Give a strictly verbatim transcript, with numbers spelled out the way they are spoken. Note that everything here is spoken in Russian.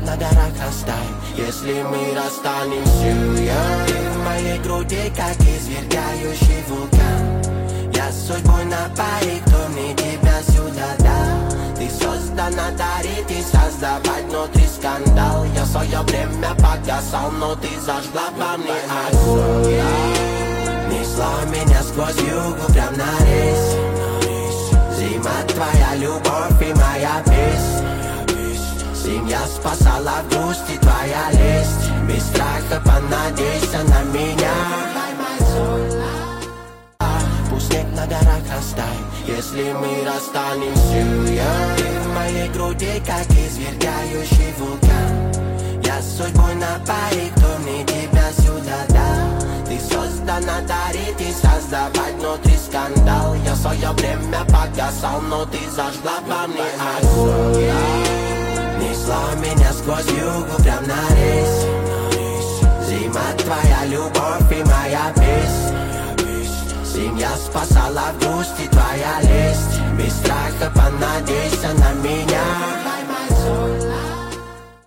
на дорогах стаи. Если мы расстанемся, yeah. Ты в моей груди, как извергающий вулкан. Я судьбой напои, кто мне тебя сюда дал. Ты создана дарить и создавать внутри скандал. Я в свое время погасал, но ты зажгла во мне огонь. Несла меня сквозь югу прям на рейс. Зима, твоя любовь и моя песня. Семья спасала в грусти, твоя лесть. Без страха понадейся на меня. Пусть снег на горах растает, если мы расстанемся, yeah. Ты в моей груди, как извергающий вулкан. Я судьбой напои, кто мне тебя сюда дал. Ты создана дарить и создавать внутри скандал. Я в свое время погасал, но ты зажгла во мне огонь. Несла меня сквозь югу прям на рейс. Зима, твоя любовь и моя песня. Семья спасала в грусти, твоя лесть. Без страха понадейся на меня.